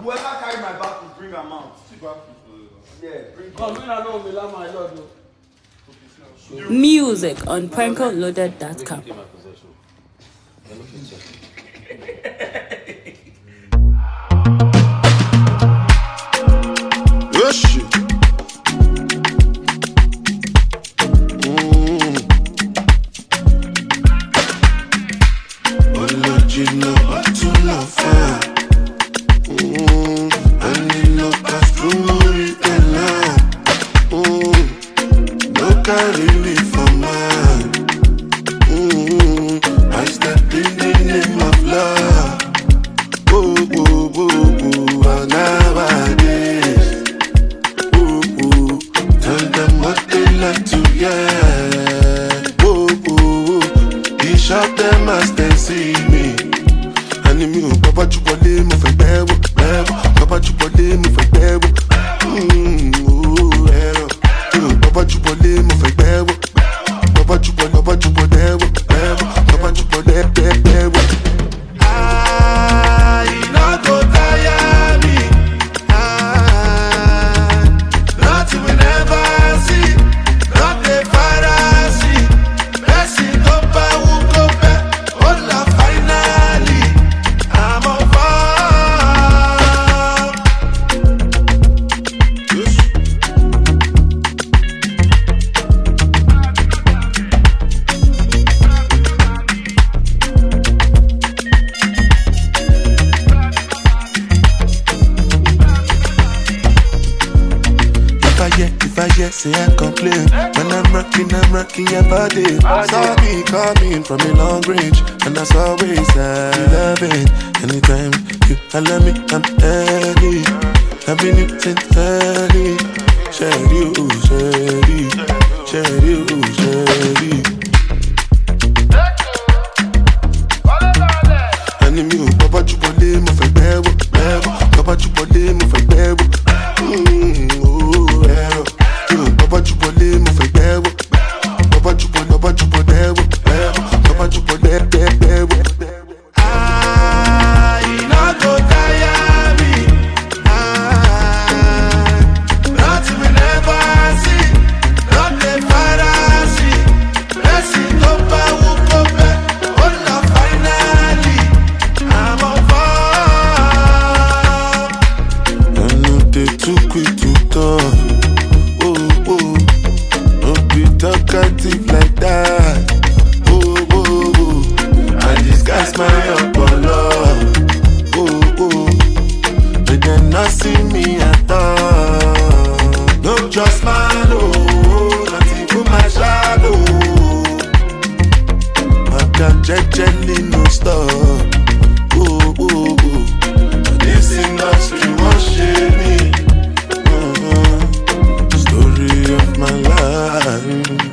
Whoever carry my bag will bring them out. Yeah, bring come in and know me, my lord. Music on prankoloaded.com. Yes. Original, to love fire. I need no past memory and love. No carry me for mine. I step in the name of love. Oh, oh, oh, oh, nowadays. Oh, oh, tell them what they like to get. Oh, oh, oh, he shot them as they see me. Anime, Papa Chupole, mo fe bebo, bebo. Papa Chupole, mo fe bebo. Papa Chupole, mo fe bebo. Papa Chupole, bebo, bebo. Papa Chupole, bebo. Say I complain when I'm rocking your body. Saw me coming from a long range, and that's always I love it. Anytime you allow me, I'm early. I've been you since early. Share you, Enemy, Papa Chupole, mo fe bebo, bebo. Papa Chupole, mo fe bebo. Papa Chupole, mo fe bebo. Papa Chupole, bebo. Papa Chupole, bebo. Not go tire me. Nothing we never see. Not the fantasy. Let's see, go back, we'll go back. Oh, la, finally, I'm on fire. I know they too quick to talk. Talkative like that. Oh, oh, oh. I disguise my opolo. Oh, oh. They did not see me at all. No, just man, oh, not even my shadow. I got jelly, no stop. Oh, oh, oh. This industry won't shame me. Story of my life.